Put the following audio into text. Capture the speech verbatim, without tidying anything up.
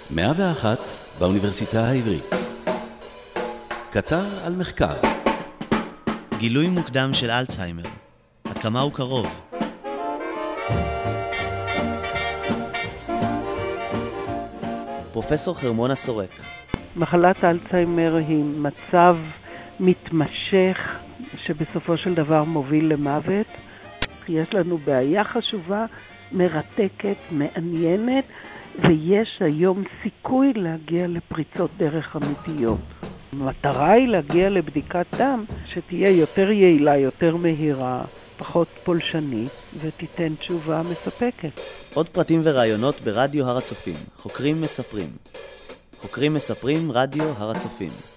מאה ואחת באוניברסיטה העברית. קצר על מחקר. גילוי מוקדם של אלצהיימר. עד כמה הוא קרוב? פרופסור חרמונה סורק. מחלת אלצהיימר היא מצב מתמשך שבסופו של דבר מוביל למוות. יש לנו בעיה חשובה, מרתקת, מעניינת, ויש היום סיכוי להגיע לפריצות דרך אמיתיות. המטרה היא להגיע לבדיקת דם שתהיה יותר יעילה, יותר מהירה, פחות פולשנית, ותיתן תשובה מספקת. עוד פרטים ורעיונות ברדיו הר הצופים. חוקרים מספרים. חוקרים מספרים רדיו הר הצופים.